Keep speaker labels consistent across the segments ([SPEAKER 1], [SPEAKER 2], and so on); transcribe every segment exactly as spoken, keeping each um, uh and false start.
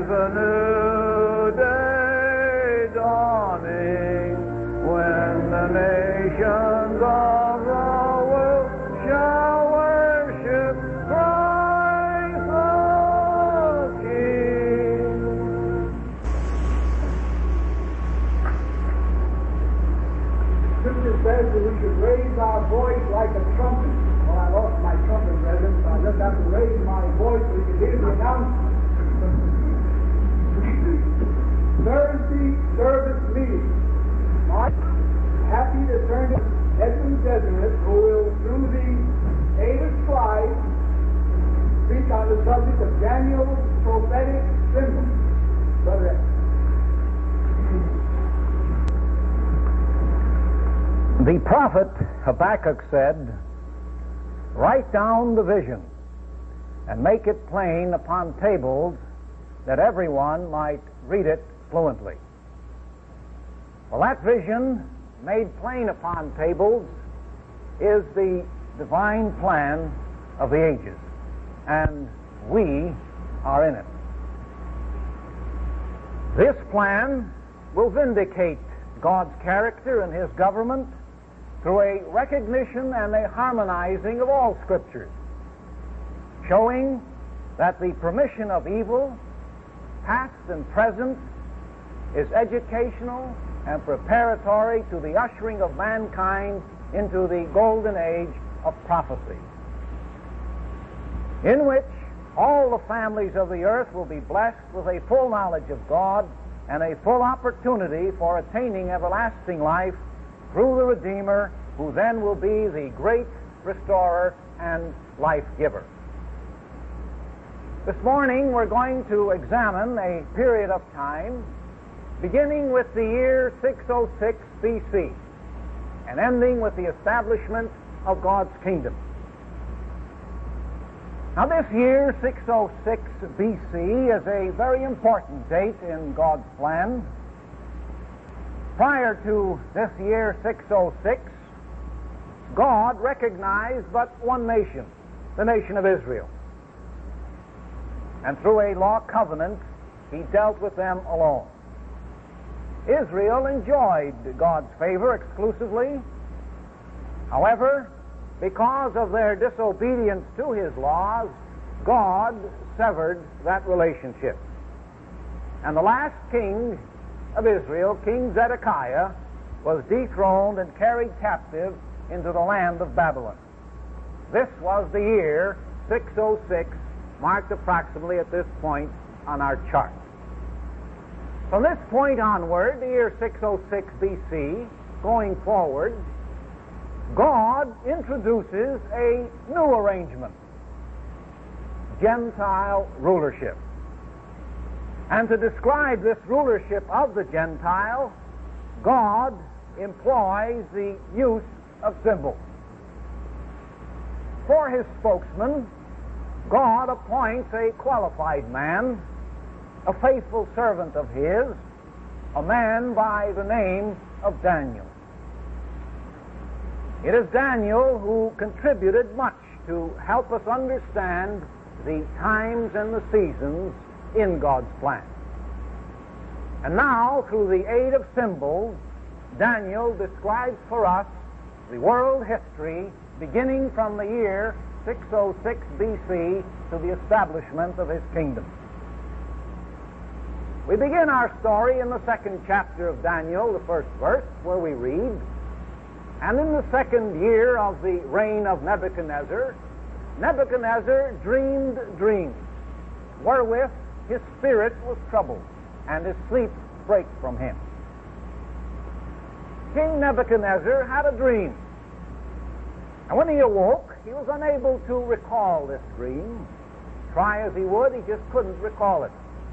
[SPEAKER 1] is a new day dawning, when the nations of the world shall worship Christ the King.
[SPEAKER 2] Scripture says that we should raise our voice like a trumpet. Well, I lost my trumpet, brethren, so I just have to raise my voice so you can hear the announcement. Thursday service meeting. I'm happy to turn to Edwin Jesuit, who will, through the aid of slides, speak on the subject of Daniel's prophetic symbol. Brother Ed.
[SPEAKER 3] The prophet Habakkuk said, "Write down the vision and make it plain upon tables, that everyone might read it fluently." Well, that vision made plain upon tables is the divine plan of the ages, and we are in it. This plan will vindicate God's character and His government through a recognition and a harmonizing of all Scriptures, showing that the permission of evil, past and present, is educational and preparatory to the ushering of mankind into the golden age of prophecy, in which all the families of the earth will be blessed with a full knowledge of God and a full opportunity for attaining everlasting life through the Redeemer, who then will be the great restorer and life giver. This morning we're going to examine a period of time beginning with the year six oh six B C and ending with the establishment of God's kingdom. Now, this year six oh six B C is a very important date in God's plan. Prior to this year six oh six, God recognized but one nation, the nation of Israel. And through a law covenant, He dealt with them alone. Israel enjoyed God's favor exclusively. However, because of their disobedience to His laws, God severed that relationship. And the last king of Israel, King Zedekiah, was dethroned and carried captive into the land of Babylon. This was the year six oh six, marked approximately at this point on our chart. From this point onward, the year six oh six B C, going forward, God introduces a new arrangement, Gentile rulership. And to describe this rulership of the Gentile, God employs the use of symbols. For His spokesman, God appoints a qualified man, a faithful servant of His, a man by the name of Daniel. It is Daniel who contributed much to help us understand the times and the seasons in God's plan. And now, through the aid of symbols, Daniel describes for us the world history beginning from the year six oh six B C to the establishment of His kingdom. We begin our story in the second chapter of Daniel, the first verse, where we read, "And in the second year of the reign of Nebuchadnezzar, Nebuchadnezzar dreamed dreams, wherewith his spirit was troubled, and his sleep brake from him." King Nebuchadnezzar had a dream, and when he awoke, he was unable to recall this dream. Try as he would, he just couldn't recall it.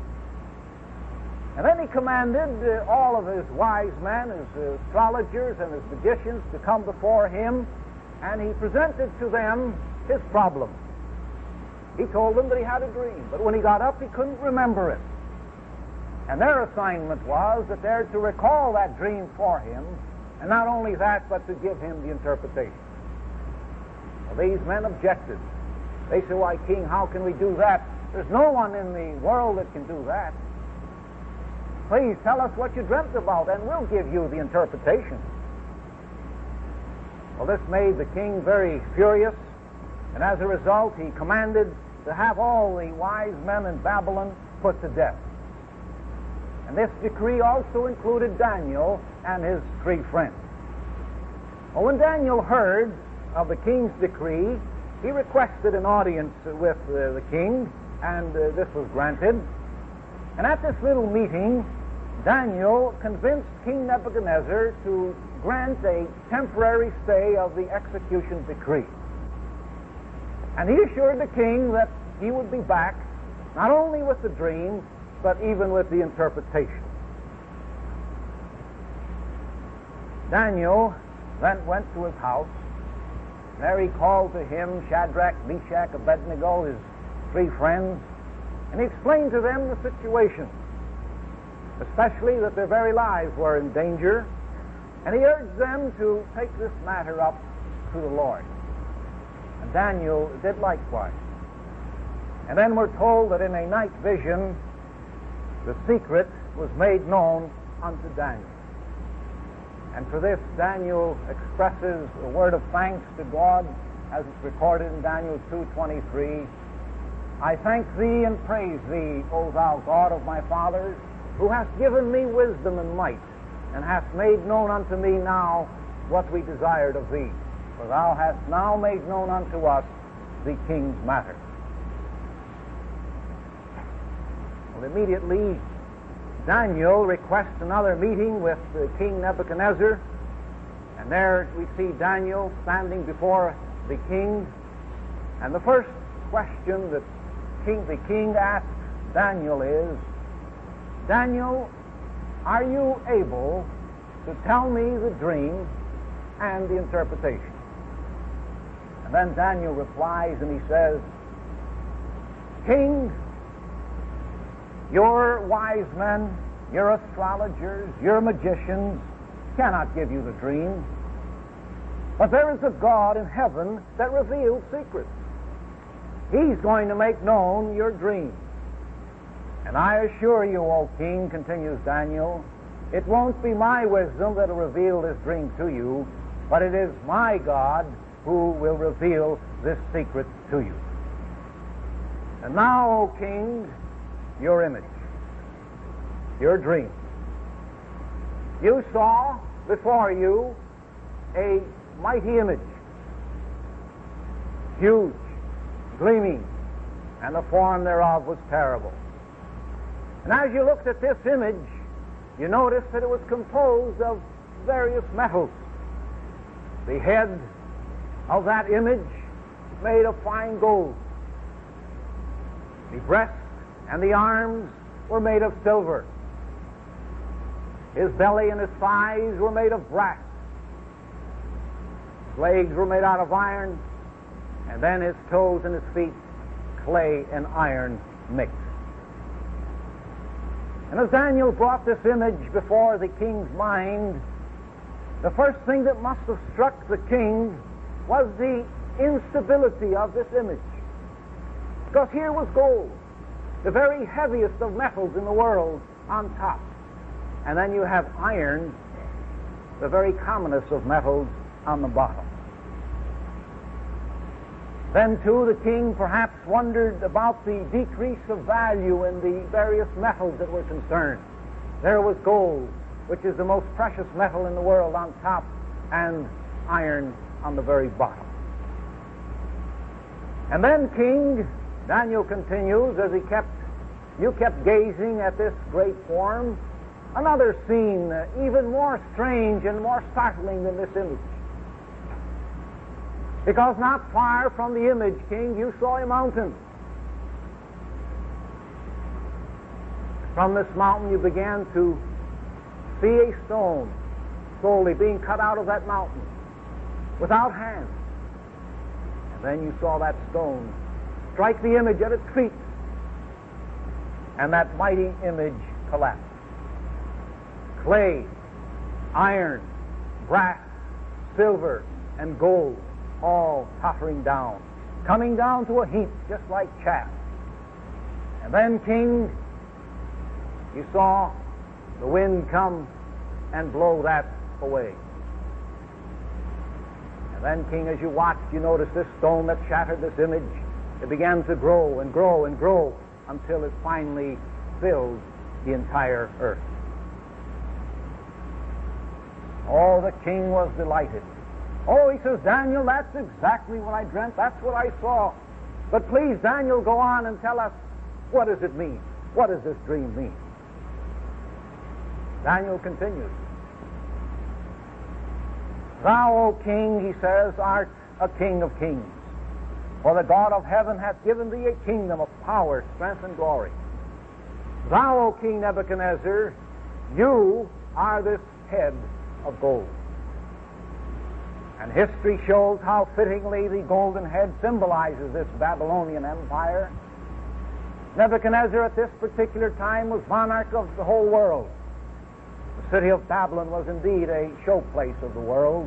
[SPEAKER 3] And then he commanded uh, all of his wise men, his uh, astrologers and his magicians to come before him, and he presented to them his problem. He told them that he had a dream, but when he got up, he couldn't remember it. And their assignment was that they're to recall that dream for him, and not only that, but to give him the interpretation. Well, these men objected. They said, "Why, King, how can we do that There's no one in the world that can do that. Please tell us what you dreamt about, and we'll give you the interpretation. Well, this made the king very furious, and as a result, he commanded to have all the wise men in Babylon put to death. And this decree also included Daniel and his three friends. Well, when Daniel heard of the king's decree, he requested an audience with uh, the king, and uh, this was granted. And at this little meeting, Daniel convinced King Nebuchadnezzar to grant a temporary stay of the execution decree. And he assured the king that he would be back, not only with the dream, but even with the interpretation. Daniel then went to his house. There he called to him Shadrach, Meshach, Abednego, his three friends, and he explained to them the situation, especially that their very lives were in danger, and he urged them to take this matter up to the Lord. And Daniel did likewise. And then we're told that in a night vision, the secret was made known unto Daniel. And for this, Daniel expresses a word of thanks to God, as it's recorded in Daniel two twenty-three. I thank thee and praise thee, O thou God of my fathers, who hast given me wisdom and might, and hast made known unto me now what we desired of thee. For thou hast now made known unto us the king's matter. Well, immediately, Daniel requests another meeting with uh, King Nebuchadnezzar, and there we see Daniel standing before the king, and the first question that king, the king asks Daniel is, Daniel, are you able to tell me the dream and the interpretation? And then Daniel replies and he says, King, your wise men, your astrologers, your magicians cannot give you the dream. But there is a God in heaven that reveals secrets. He's going to make known your dream. And I assure you, O king, continues Daniel, it won't be my wisdom that will reveal this dream to you, but it is my God who will reveal this secret to you. And now, O king, your image, your dream. You saw before you a mighty image, huge, gleaming, and the form thereof was terrible. And as you looked at this image, you noticed that it was composed of various metals. The head of that image made of fine gold. The breast and the arms were made of silver. His belly and his thighs were made of brass. His legs were made out of iron, and then his toes and his feet, clay and iron mixed. And as Daniel brought this image before the king's mind, the first thing that must have struck the king was the instability of this image. Because here was gold, the very heaviest of metals in the world, on top. And then you have iron, the very commonest of metals, on the bottom. Then, too, the king perhaps wondered about the decrease of value in the various metals that were concerned. There was gold, which is the most precious metal in the world, on top, and iron on the very bottom. And then, king, Daniel continues, as he kept, you kept gazing at this great form, another scene uh, even more strange and more startling than this image. Because not far from the image, king, you saw a mountain. From this mountain you began to see a stone slowly being cut out of that mountain without hands. And then you saw that stone strike the image at its feet, and that mighty image collapsed. Clay, iron, brass, silver, and gold, all tottering down, coming down to a heap just like chaff. And then, King, you saw the wind come and blow that away. And then, King, as you watched, you noticed this stone that shattered this image. It began to grow and grow and grow until it finally filled the entire earth. Oh, the king was delighted. Oh, he says, Daniel, that's exactly what I dreamt. That's what I saw. But please, Daniel, go on and tell us, what does it mean? What does this dream mean? Daniel continues. Thou, O king, he says, art a king of kings. For the God of heaven hath given thee a kingdom of power, strength, and glory. Thou, O King Nebuchadnezzar, you are this head of gold. And history shows how fittingly the golden head symbolizes this Babylonian empire. Nebuchadnezzar at this particular time was monarch of the whole world. The city of Babylon was indeed a showplace of the world.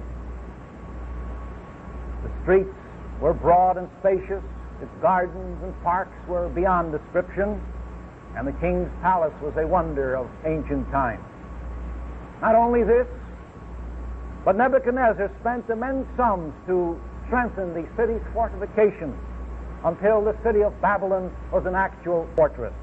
[SPEAKER 3] The streets were broad and spacious. Its gardens and parks were beyond description. And the king's palace was a wonder of ancient times. Not only this, but Nebuchadnezzar spent immense sums to strengthen the city's fortifications until the city of Babylon was an actual fortress.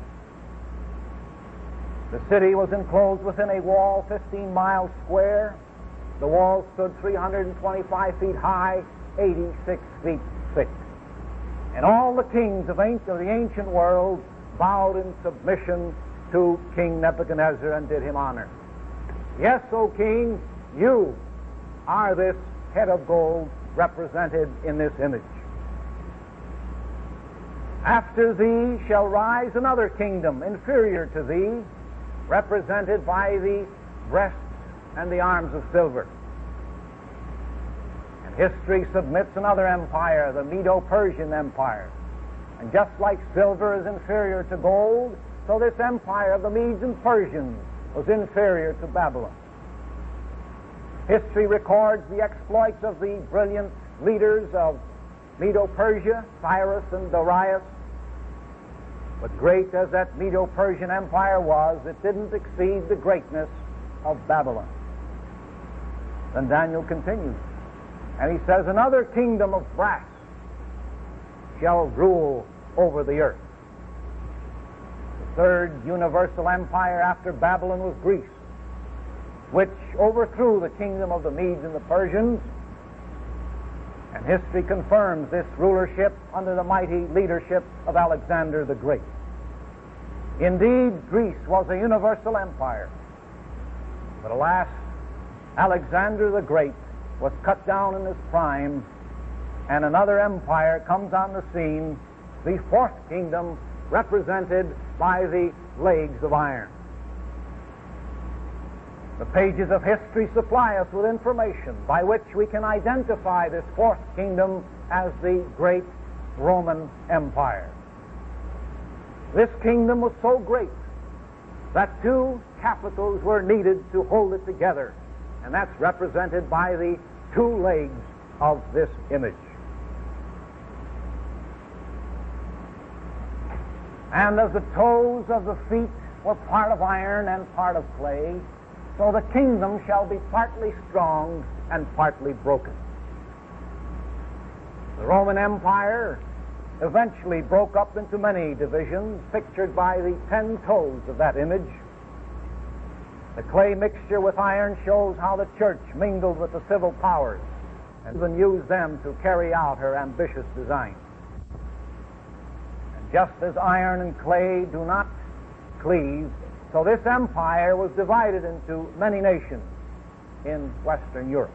[SPEAKER 3] The city was enclosed within a wall fifteen miles square. The wall stood three hundred twenty-five feet high, eighty-six feet thick. And all the kings of the ancient world bowed in submission to King Nebuchadnezzar and did him honor. Yes, O king, you are this head of gold represented in this image. After thee shall rise another kingdom inferior to thee, represented by the breasts and the arms of silver. And history submits another empire, the Medo-Persian Empire. And just like silver is inferior to gold, so this empire of the Medes and Persians was inferior to Babylon. History records the exploits of the brilliant leaders of Medo-Persia, Cyrus and Darius. But great as that Medo-Persian Empire was, it didn't exceed the greatness of Babylon. Then Daniel continues, and he says, another kingdom of brass shall rule over the earth. The third universal empire after Babylon was Greece, which overthrew the kingdom of the Medes and the Persians. And history confirms this rulership under the mighty leadership of Alexander the Great. Indeed, Greece was a universal empire. But alas, Alexander the Great was cut down in his prime, and another empire comes on the scene, the fourth kingdom, represented by the legs of iron. The pages of history supply us with information by which we can identify this fourth kingdom as the great Roman Empire. This kingdom was so great that two capitals were needed to hold it together, and that's represented by the two legs of this image. And as the toes of the feet were part of iron and part of clay, so the kingdom shall be partly strong and partly broken. The Roman Empire eventually broke up into many divisions, pictured by the ten toes of that image. The clay mixture with iron shows how the church mingled with the civil powers and even used them to carry out her ambitious designs. And just as iron and clay do not cleave, so this empire was divided into many nations in Western Europe.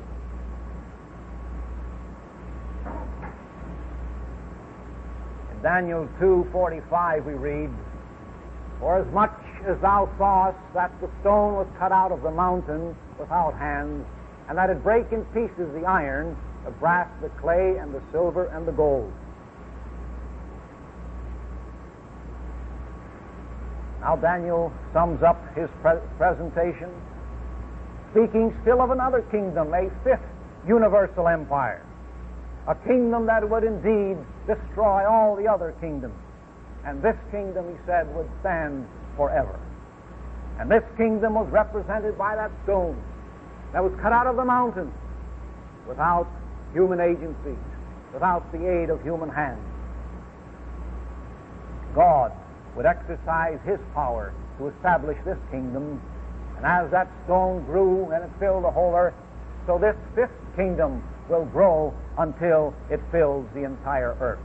[SPEAKER 3] In Daniel two forty-five we read, for as much as thou sawest that the stone was cut out of the mountain without hands, and that it brake in pieces the iron, the brass, the clay, and the silver, and the gold. Now Daniel sums up his pre- presentation, speaking still of another kingdom, a fifth universal empire, a kingdom that would indeed destroy all the other kingdoms. And this kingdom, he said, would stand forever. And this kingdom was represented by that stone that was cut out of the mountain without human agency, without the aid of human hands. God would exercise his power to establish this kingdom, and as that stone grew and it filled the whole earth, so this fifth kingdom will grow until it fills the entire earth.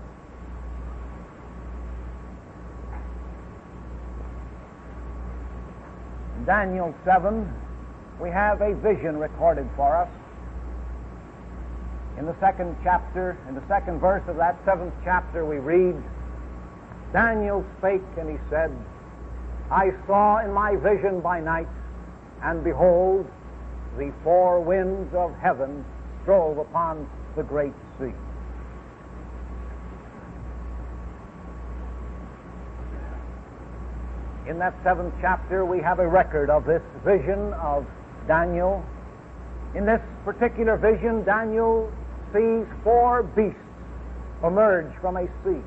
[SPEAKER 3] In Daniel seven, we have a vision recorded for us. In the second chapter, in the second verse of that seventh chapter, we read, Daniel spake, and he said, I saw in my vision by night, and behold, the four winds of heaven strove upon the great sea. In that seventh chapter, we have a record of this vision of Daniel. In this particular vision, Daniel sees four beasts emerge from a sea.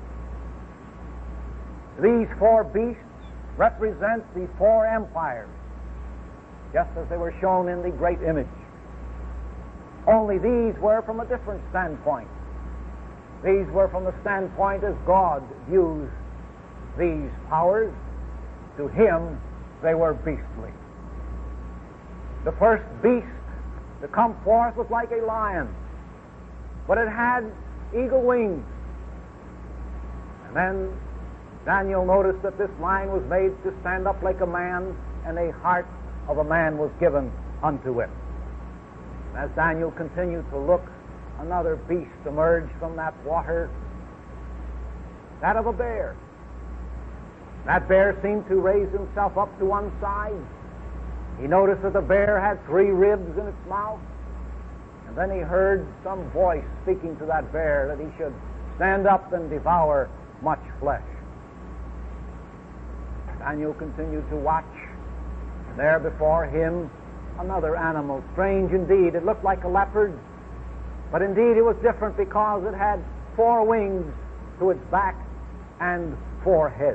[SPEAKER 3] These four beasts represent the four empires, just as they were shown in the great image. Only these were from a different standpoint. These were from the standpoint as God views these powers. To him, they were beastly. The first beast to come forth was like a lion, but it had eagle wings. And then Daniel noticed that this lion was made to stand up like a man, and a heart of a man was given unto it. And as Daniel continued to look, another beast emerged from that water, that of a bear. That bear seemed to raise himself up to one side. He noticed that the bear had three ribs in its mouth. And then he heard some voice speaking to that bear that he should stand up and devour much flesh. Daniel continued to watch. And there before him, another animal, strange indeed. It looked like a leopard, but indeed it was different because it had four wings to its back and four heads.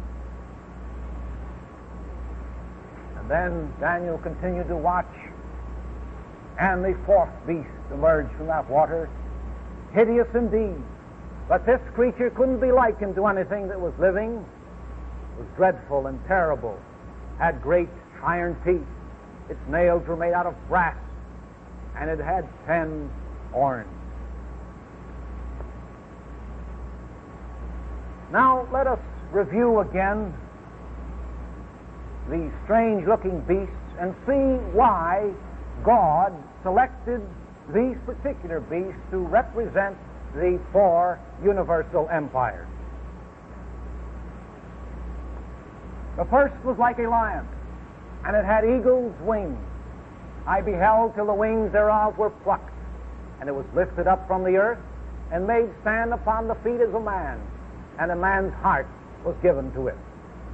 [SPEAKER 3] And then Daniel continued to watch, and the fourth beast emerged from that water, hideous indeed. But this creature couldn't be likened to anything that was living. It was dreadful and terrible, had great iron teeth. Its nails were made out of brass, and it had ten horns. Now let us review again these strange-looking beasts and see why God selected these particular beasts to represent the four universal empires. The first was like a lion, and it had eagle's wings. I beheld till the wings thereof were plucked, and it was lifted up from the earth, and made stand upon the feet as a man, and a man's heart was given to it.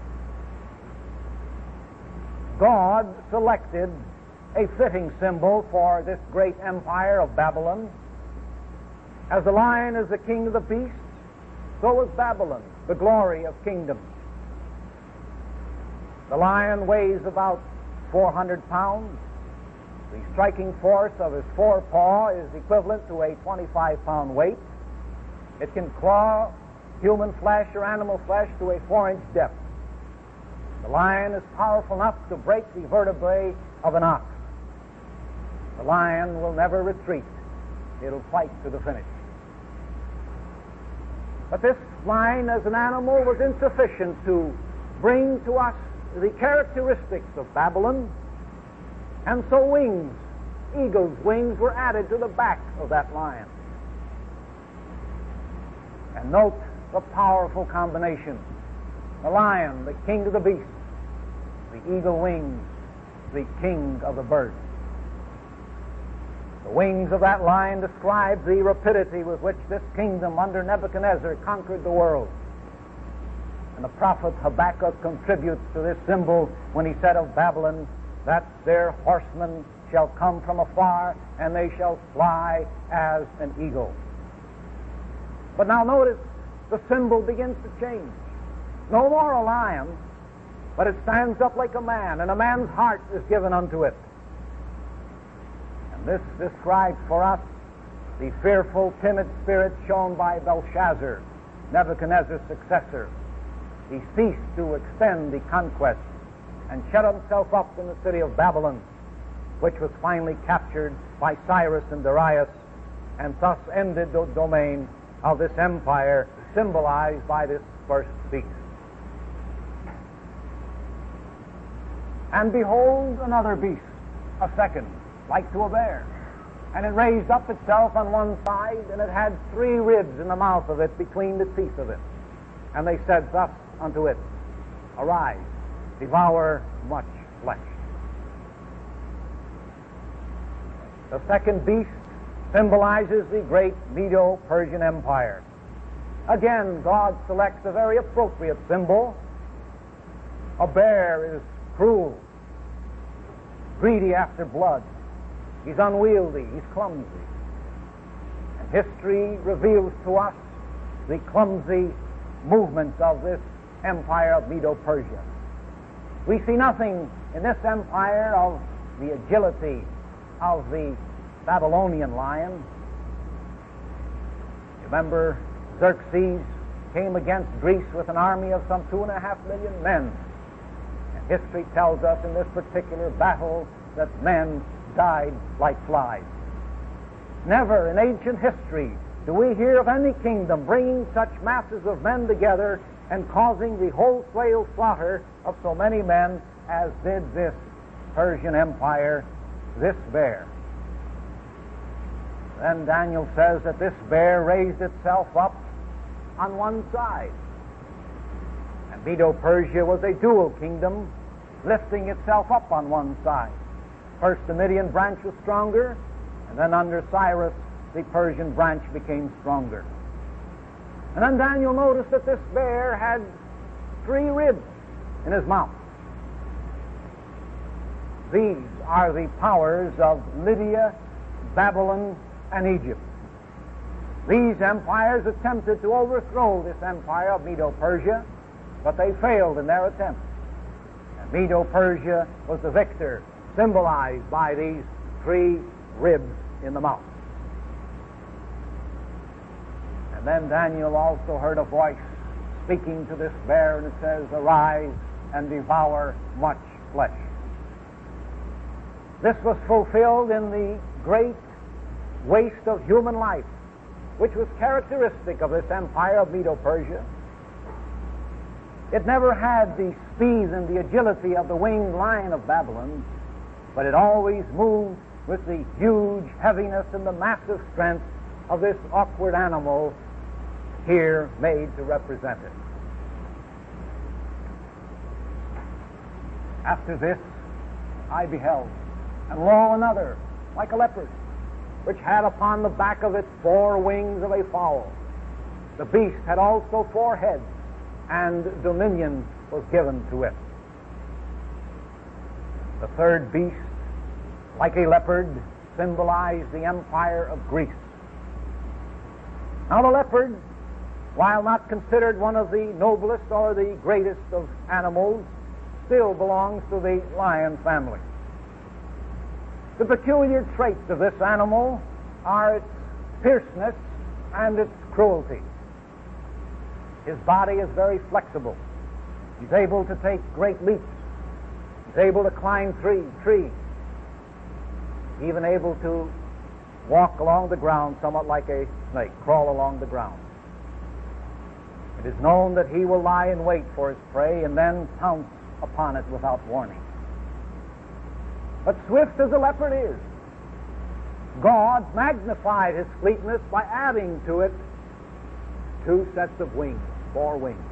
[SPEAKER 3] God selected a fitting symbol for this great empire of Babylon. As the lion is the king of the beasts, so was Babylon, the glory of kingdoms. The lion weighs about four hundred pounds. The striking force of his forepaw is equivalent to a twenty-five pound weight. It can claw human flesh or animal flesh to a four inch depth. The lion is powerful enough to break the vertebrae of an ox. The lion will never retreat. It'll fight to the finish. But this lion as an animal was insufficient to bring to us the characteristics of Babylon, and so wings, eagle's wings, were added to the back of that lion. And note the powerful combination. The lion, the king of the beasts, the eagle wings, the king of the birds. The wings of that lion describe the rapidity with which this kingdom under Nebuchadnezzar conquered the world. And the prophet Habakkuk contributes to this symbol when he said of Babylon that their horsemen shall come from afar, and they shall fly as an eagle. But now notice, the symbol begins to change. no more a lion, but it stands up like a man, and a man's heart is given unto it. And this describes for us the fearful, timid spirit shown by Belshazzar, Nebuchadnezzar's successor. He ceased to extend the conquest and shut himself up in the city of Babylon, which was finally captured by Cyrus and Darius, and thus ended the domain of this empire symbolized by this first beast. And behold, another beast, a second, like to a bear. And it raised up itself on one side, and it had three ribs in the mouth of it, between the teeth of it. And they said thus unto it, Arise, devour much flesh. The second beast symbolizes the great Medo-Persian Empire. Again, God selects a very appropriate symbol. A bear is cruel, greedy after blood. He's unwieldy, he's clumsy. And history reveals to us the clumsy movements of this empire of Medo-Persia. We see nothing in this empire of the agility of the Babylonian lion. Remember, Xerxes came against Greece with an army of some two and a half million men. And history tells us in this particular battle that men died like flies. Never in ancient history do we hear of any kingdom bringing such masses of men together and causing the wholesale slaughter of so many men as did this Persian Empire, this bear. Then Daniel says that this bear raised itself up on one side. And Medo-Persia was a dual kingdom, lifting itself up on one side. First, the Median branch was stronger, and then under Cyrus, the Persian branch became stronger. And then Daniel noticed that this bear had three ribs in his mouth. These are the powers of Lydia, Babylon, and Egypt. These empires attempted to overthrow this empire of Medo-Persia, but they failed in their attempt. And Medo-Persia was the victor, symbolized by these three ribs in the mouth. And then Daniel also heard a voice speaking to this bear, and it says, Arise and devour much flesh. This was fulfilled in the great waste of human life, which was characteristic of this empire of Medo-Persia. It never had the speed and the agility of the winged lion of Babylon, but it always moved with the huge heaviness and the massive strength of this awkward animal here made to represent it. After this I beheld, and lo, another, like a leopard, which had upon the back of it four wings of a fowl. The beast had also four heads, and dominion was given to it. The third beast, like a leopard, symbolized the empire of Greece. Now the leopard, while not considered one of the noblest or the greatest of animals, still belongs to the lion family. The peculiar traits of this animal are its fierceness and its cruelty. His body is very flexible. He's able to take great leaps. He's able to climb tree, trees. Even able to walk along the ground somewhat like a snake, crawl along the ground. It is known that he will lie in wait for his prey and then pounce upon it without warning. But swift as a leopard is, God magnified his fleetness by adding to it two sets of wings, four wings.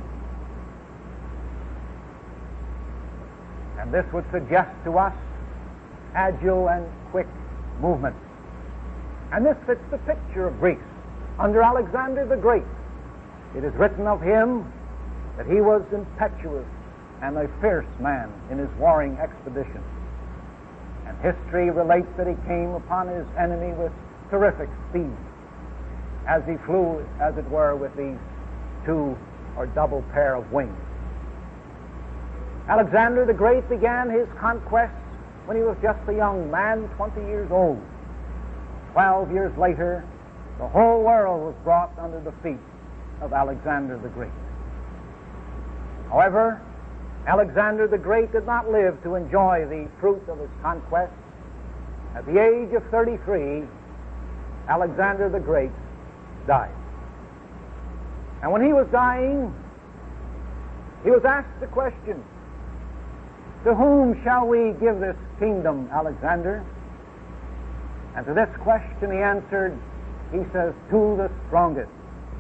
[SPEAKER 3] And this would suggest to us agile and quick movement. And this fits the picture of Greece under Alexander the Great. It is written of him that he was impetuous and a fierce man in his warring expeditions. And history relates that he came upon his enemy with terrific speed as he flew, as it were, with these two or double pair of wings. Alexander the Great began his conquests when he was just a young man, twenty years old. Twelve years later, the whole world was brought under the feet of Alexander the Great. However, Alexander the Great did not live to enjoy the fruit of his conquest. At the age of thirty-three, Alexander the Great died. And when he was dying, he was asked the question, "To whom shall we give this kingdom, Alexander?" And to this question he answered, he says, "To the strongest."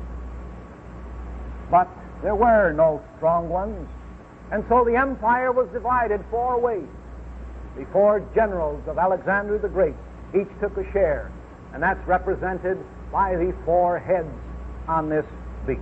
[SPEAKER 3] But there were no strong ones, and so the empire was divided four ways. The four generals of Alexander the Great each took a share, and that's represented by the four heads on this beast.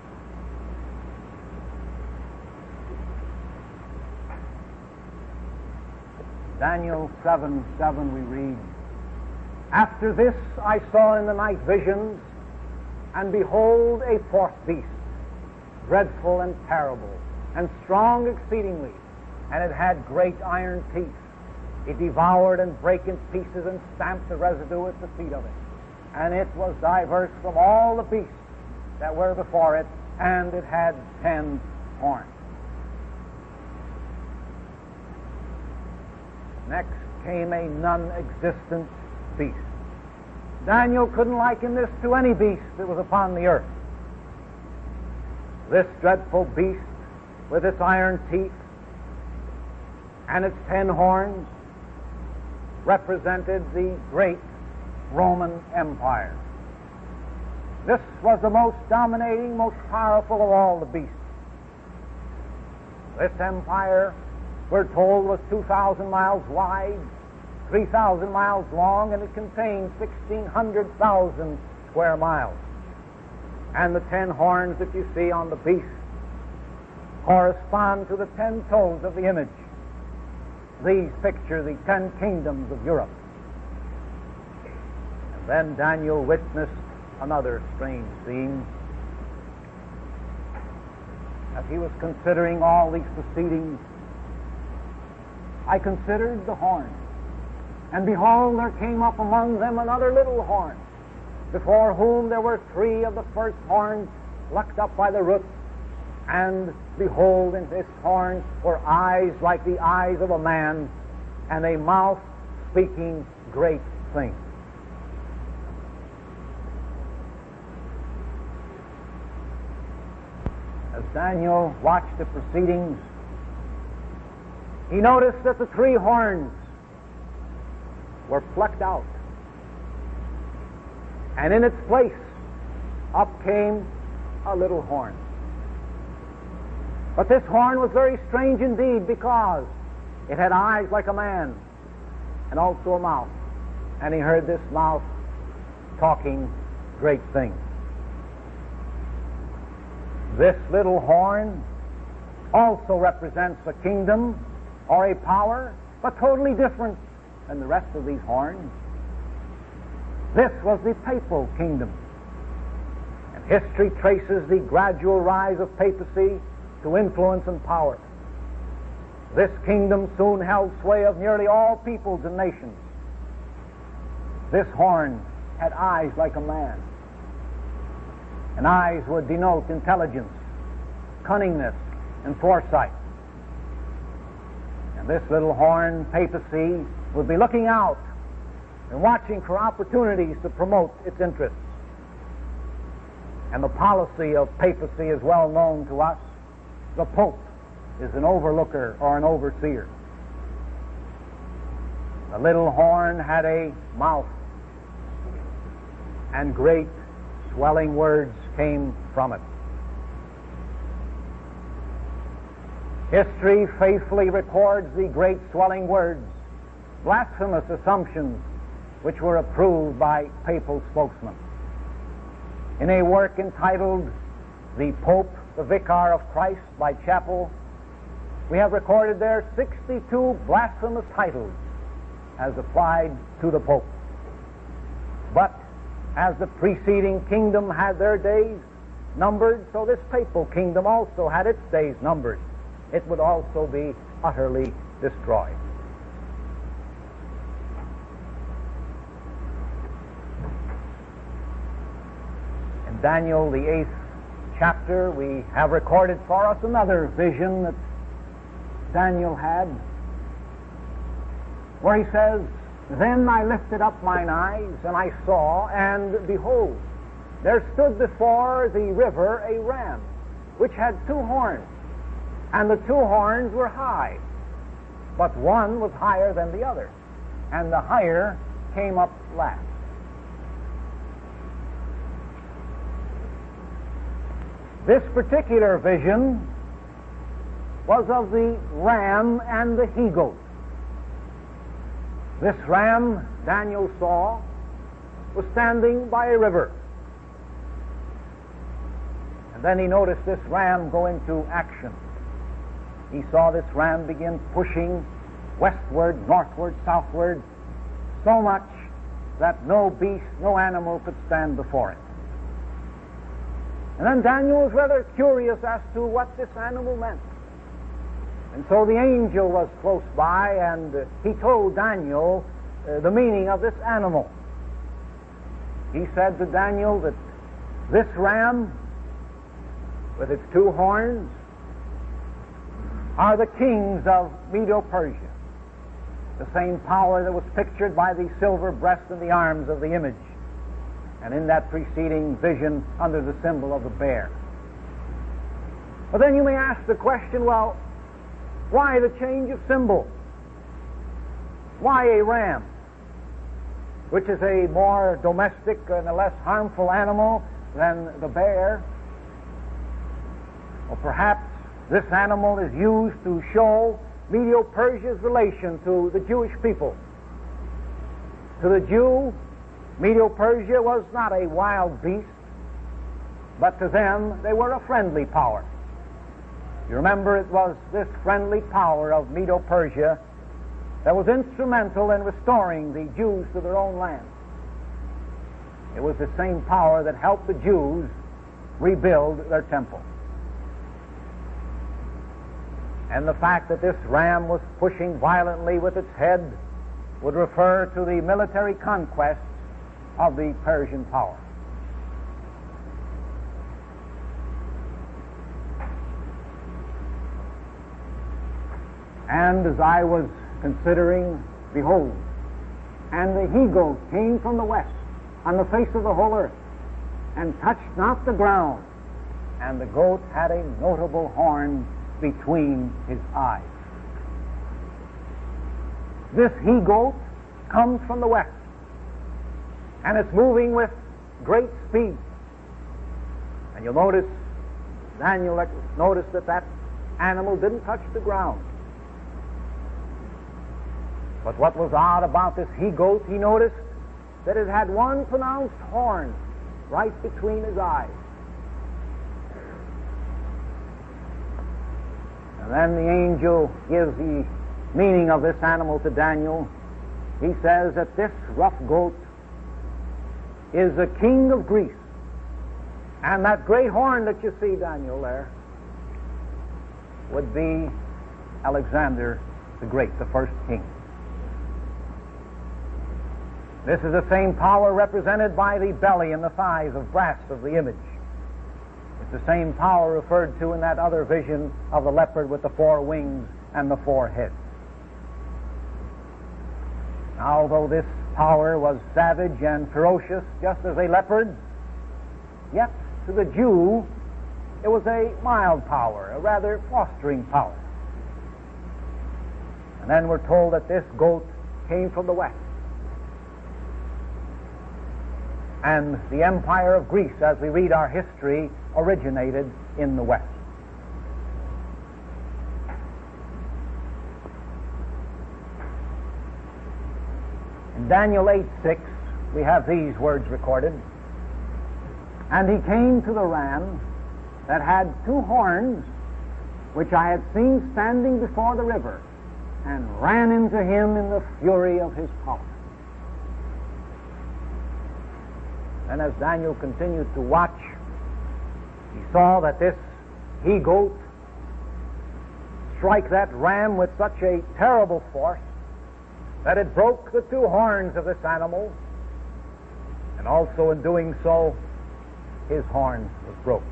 [SPEAKER 3] Daniel seven seven we read, "After this I saw in the night visions, and behold a fourth beast, dreadful and terrible, and strong exceedingly, and it had great iron teeth. It devoured and brake in pieces and stamped the residue at the feet of it. And it was diverse from all the beasts that were before it, and it had ten horns." Next came a non-existent beast. Daniel couldn't liken this to any beast that was upon the earth. This dreadful beast, with its iron teeth and its ten horns, represented the great Roman Empire. This was the most dominating, most powerful of all the beasts. This empire, we're told, was two thousand miles wide, three thousand miles long, and it contained sixteen hundred thousand square miles. And the ten horns that you see on the beast correspond to the ten toes of the image. These picture the ten kingdoms of Europe. And then Daniel witnessed another strange scene. As he was considering all these proceedings, I considered the horns, and behold, there came up among them another little horn, before whom there were three of the first horns plucked up by the roots, and behold, in this horn were eyes like the eyes of a man, and a mouth speaking great things. As Daniel watched the proceedings, he noticed that the three horns were plucked out, and in its place up came a little horn. But this horn was very strange indeed, because it had eyes like a man and also a mouth, and he heard this mouth talking great things. This little horn also represents a kingdom or a power, but totally different than the rest of these horns. This was the papal kingdom. And history traces the gradual rise of papacy to influence and power. This kingdom soon held sway of nearly all peoples and nations. This horn had eyes like a man, and eyes would denote intelligence, cunningness, and foresight. And this little horn, papacy, would be looking out and watching for opportunities to promote its interests. And the policy of papacy is well known to us. The Pope is an overlooker or an overseer. The little horn had a mouth, and great swelling words came from it. History faithfully records the great swelling words, blasphemous assumptions, which were approved by papal spokesmen. In a work entitled "The Pope, the Vicar of Christ" by Chappell, we have recorded there sixty-two blasphemous titles as applied to the Pope. But as the preceding kingdom had their days numbered, so this papal kingdom also had its days numbered. it would also be utterly destroyed. In Daniel, the eighth chapter, we have recorded for us another vision that Daniel had, where he says, "Then I lifted up mine eyes, and I saw, and behold, there stood before the river a ram, which had two horns, and the two horns were high, but one was higher than the other, and the higher came up last." This particular vision was of the ram and the he-goat. This ram, Daniel saw, was standing by a river. And then he noticed this ram go into action. He saw this ram begin pushing westward, northward, southward, so much that no beast, no animal could stand before it. And then Daniel was rather curious as to what this animal meant. And so the angel was close by, and uh, he told Daniel uh, the meaning of this animal. He said to Daniel that this ram, with its two horns, are the kings of Medo-Persia, the same power that was pictured by the silver breast and the arms of the image, and in that preceding vision under the symbol of the bear. But then you may ask the question, well, why the change of symbol? Why a ram, which is a more domestic and a less harmful animal than the bear? Or perhaps this animal is used to show Medo-Persia's relation to the Jewish people. To the Jew, Medo-Persia was not a wild beast, but to them they were a friendly power. You remember, it was this friendly power of Medo-Persia that was instrumental in restoring the Jews to their own land. It was the same power that helped the Jews rebuild their temple. And the fact that this ram was pushing violently with its head would refer to the military conquests of the Persian power. And as I was considering, behold, and the he-goat came from the west on the face of the whole earth, and touched not the ground, and the goat had a notable horn between his eyes. This he-goat comes from the west, and it's moving with great speed. And you'll notice, Daniel noticed that that animal didn't touch the ground. But what was odd about this he-goat, he noticed that it had one pronounced horn right between his eyes. And then the angel gives the meaning of this animal to Daniel. He says that this rough goat is the king of Greece. And that great horn that you see, Daniel, there, would be Alexander the Great, the first king. This is the same power represented by the belly and the thighs of brass of the image. It's the same power referred to in that other vision of the leopard with the four wings and the four heads. Now, although this power was savage and ferocious, just as a leopard, yet to the Jew it was a mild power, a rather fostering power. And then we're told that this goat came from the west. And the empire of Greece, as we read our history, originated in the west. In Daniel eight six, we have these words recorded. And he came to the ram that had two horns, which I had seen standing before the river, and ran into him in the fury of his power. And as Daniel continued to watch, he saw that this he-goat strike that ram with such a terrible force that it broke the two horns of this animal, and also in doing so, his horn was broken.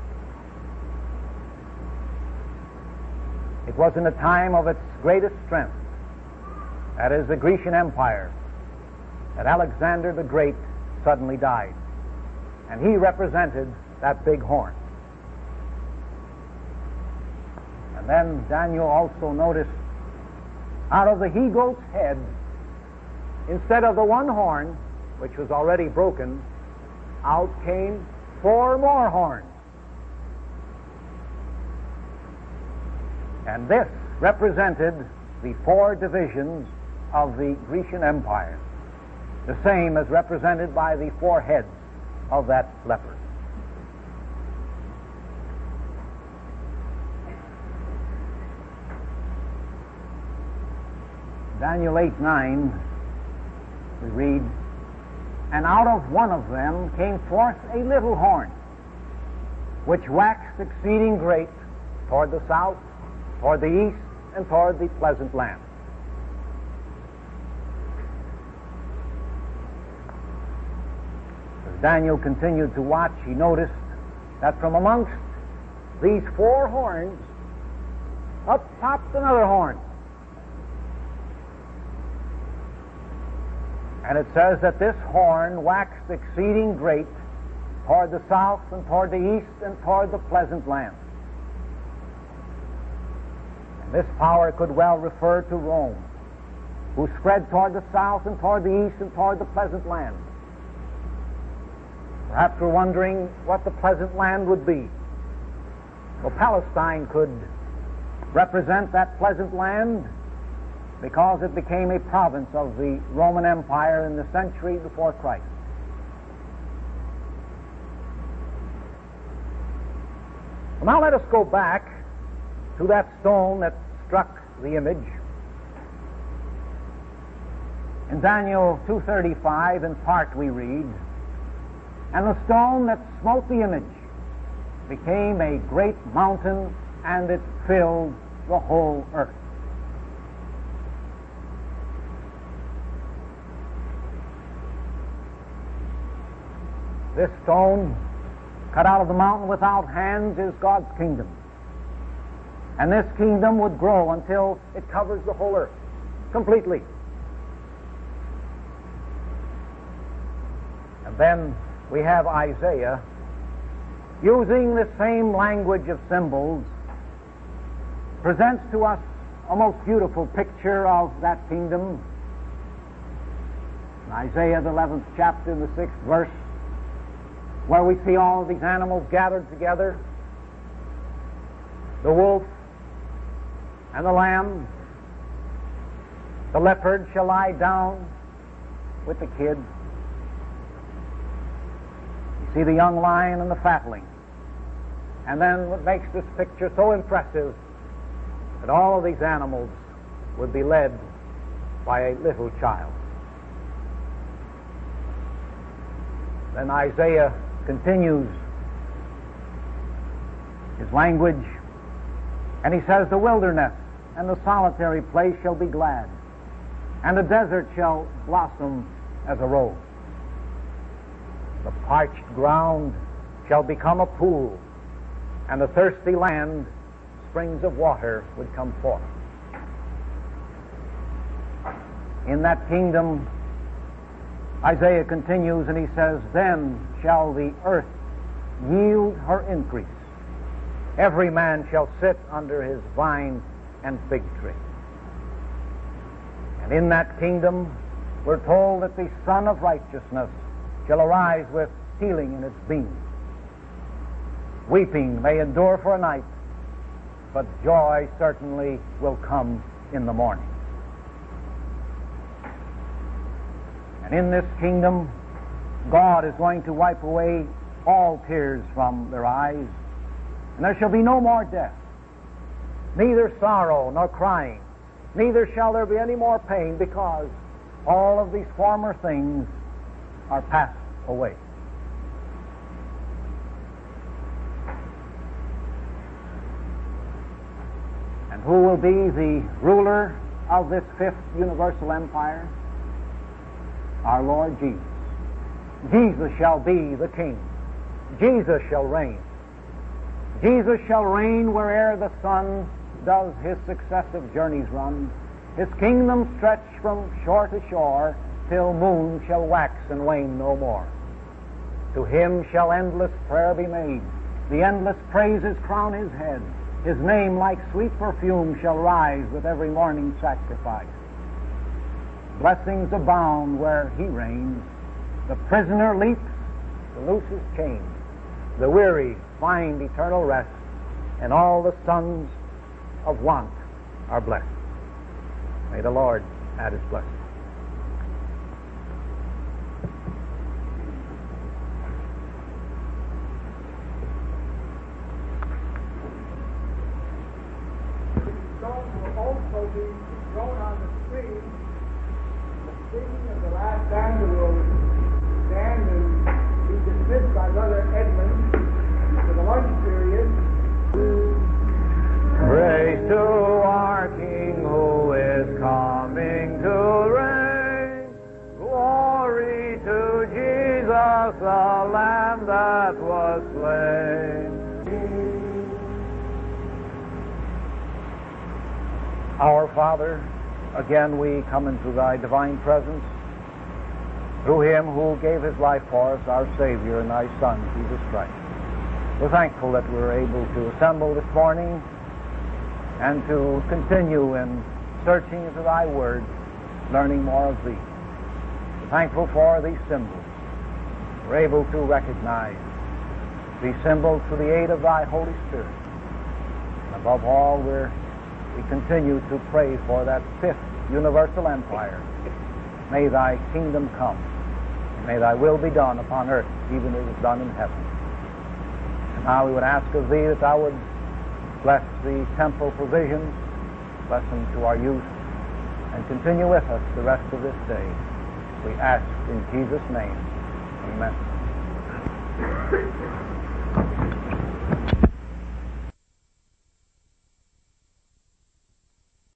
[SPEAKER 3] It was in a time of its greatest strength, that is the Grecian Empire, that Alexander the Great suddenly died, and he represented that big horn. And then Daniel also noticed out of the he-goat's head, instead of the one horn, which was already broken, out came four more horns. And this represented the four divisions of the Grecian Empire, the same as represented by the four heads of that leopard. Daniel eight nine, we read, "And out of one of them came forth a little horn, which waxed exceeding great toward the south, toward the east, and toward the pleasant land." As Daniel continued to watch, he noticed that from amongst these four horns, up popped another horn. And it says that this horn waxed exceeding great toward the south and toward the east and toward the pleasant land. And this power could well refer to Rome, who spread toward the south and toward the east and toward the pleasant land. Perhaps we're wondering what the pleasant land would be. Well, Palestine could represent that pleasant land because it became a province of the Roman Empire in the century before Christ. Well, now let us go back to that stone that struck the image. In Daniel two thirty-five, in part we read, "And the stone that smote the image became a great mountain, and it filled the whole earth." This stone, cut out of the mountain without hands, is God's kingdom. And this kingdom would grow until it covers the whole earth completely. And then we have Isaiah using the same language of symbols, presents to us a most beautiful picture of that kingdom. In Isaiah, the eleventh chapter, the sixth verse, where we see all of these animals gathered together, the wolf and the lamb, the leopard shall lie down with the kid. You see the young lion and the fatling. And then what makes this picture so impressive, that all of these animals would be led by a little child. Then Isaiah continues his language, and he says, "The wilderness and the solitary place shall be glad, and the desert shall blossom as a rose. The parched ground shall become a pool, and the thirsty land springs of water would come forth." In that kingdom, Isaiah continues and he says, "Then shall the earth yield her increase. Every man shall sit under his vine and fig tree." And in that kingdom, we're told that the Sun of Righteousness shall arise with healing in its beams. Weeping may endure for a night, but joy certainly will come in the morning. And in this kingdom, God is going to wipe away all tears from their eyes, and there shall be no more death, neither sorrow nor crying, neither shall there be any more pain, because all of these former things are passed away. And who will be the ruler of this fifth universal empire? Our Lord Jesus. Jesus shall be the king. Jesus shall reign. Jesus shall reign where'er the sun does his successive journeys run. His kingdom stretch from shore to shore, till moon shall wax and wane no more. To him shall endless prayer be made, the endless praises crown his head. His name like sweet perfume shall rise with every morning sacrifice. Blessings abound where he reigns. The prisoner leaps to loose his chains. The weary find eternal rest, and all the sons of want are blessed. May the Lord add his blessing.
[SPEAKER 2] Stones will also be thrown on the screen. The singing of the last stanza will stand and be dismissed by Brother Edmund for the lunch period.
[SPEAKER 1] Praise to our King who is coming to reign. Glory to Jesus, the Lamb that was slain.
[SPEAKER 3] Our Father, again we come into thy divine presence through him who gave his life for us, our Savior and thy Son, Jesus Christ. We're thankful that we're able to assemble this morning and to continue in searching into thy word, learning more of thee. We're thankful for these symbols. We're able to recognize these symbols through the aid of thy Holy Spirit. And above all, we're We continue to pray for that fifth universal empire. May thy kingdom come, and may thy will be done upon earth, even as it is done in heaven. And now we would ask of thee that thou would bless the temple provisions, bless them to our use, and continue with us the rest of this day. We ask in Jesus' name. Amen.